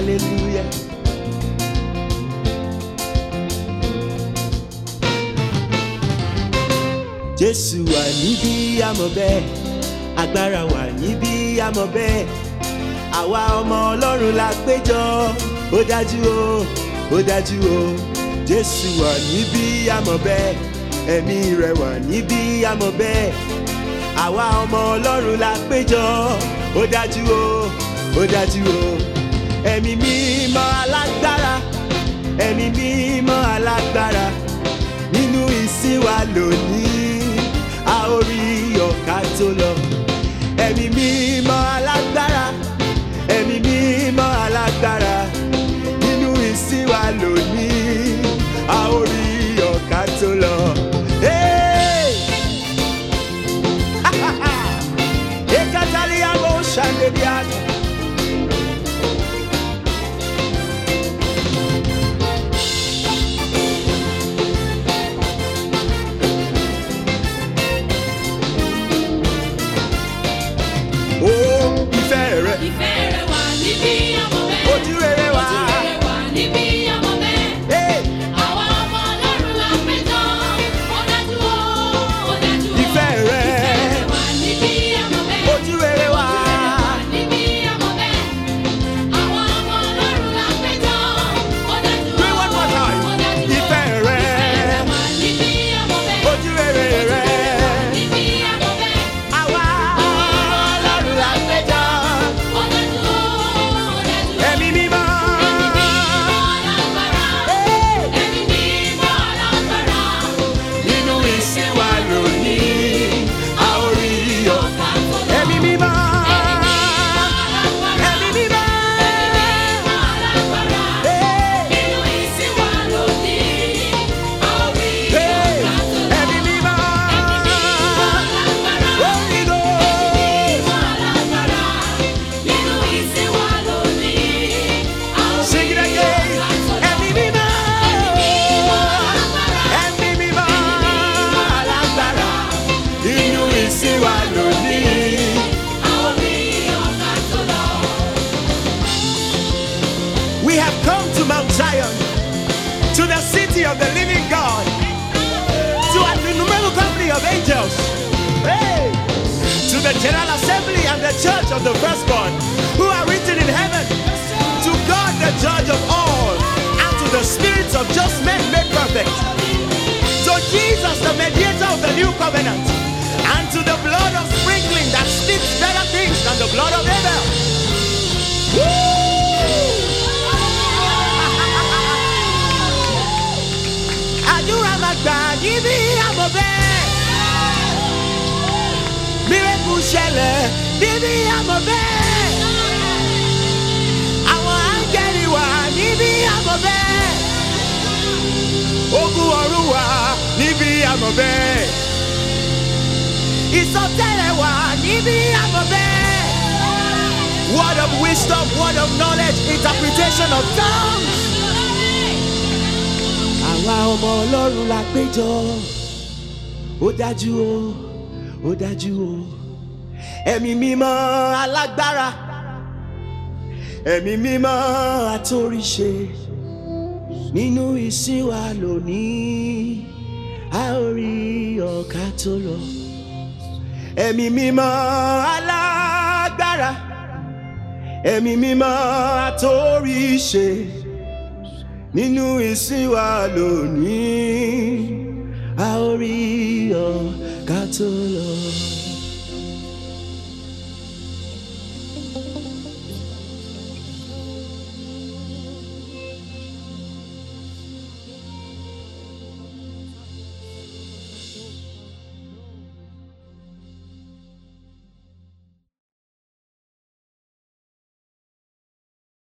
hallelujah. Jésù wà níbí àmọ́ bẹ́ẹ̀, agbára wà níbí àmọ́ bẹ́ẹ̀, àwa ọmọ Ọlọ́run la péjọ, ó dájú o, ó dájú o. Jésù wà níbí àmọ́ bẹ́ẹ̀, ẹ̀mí rẹ̀ wà níbí àmọ́ bẹ́ẹ̀, àwa ọmọ Ọlọ́run la péjọ, ó dájú o, ó dájú o. Ẹ̀mí mímọ́ alágbára, ẹ̀mí mímọ́ alágbára, nínú ìsìn wa lónìí a ó rí ọ̀ká tó lọ. Ẹ̀mí mímọ́ alágbára, ẹ̀mí mímọ́ alágbára, nínú ìsìn wa lónìí a ó rí ọ̀ká tó lọ. Ekatalia mo shandeliato. We have come to Mount Zion, to the city of the living God, to an innumerable company of angels, hey, to the general assembly and the church of the firstborn who are written in heaven, to God the judge of all, and to the spirits of just men made perfect, to Jesus the mediator of the new covenant, and to the blood of sprinkling that speaks better things than the blood of Abel. Woo! Àdúrà máa gbà níbí àmọ́ bẹ́ẹ̀, miracle ṣẹlẹ̀ níbí àmọ́ bẹ́ẹ̀, àwọn áńgẹ́lì wà níbí àmọ́ bẹ́ẹ̀, ogun ọ̀run wà níbí àmọ́ bẹ́ẹ̀, ìsọtẹ́lẹ̀ wà níbí àmọ́ bẹ́ẹ̀, word of wisdom, word of knowledge, interpretation of tongues. Àwa ọmọ Ọlọ́run la péjọ, ó dájú o, ó dájú o. Ẹ̀mí mímọ́ alágbára, ẹ̀mí mímọ́ atóríṣe, nínú ìsìn wa lónìí a ó rí ọ̀ká tó lọ. Ẹ̀mí mímọ́ alágbára, ẹ̀mí mímọ́ atóríṣe, nínú ìsìn wa lónìí a ó rí ọ̀ká tó lọ.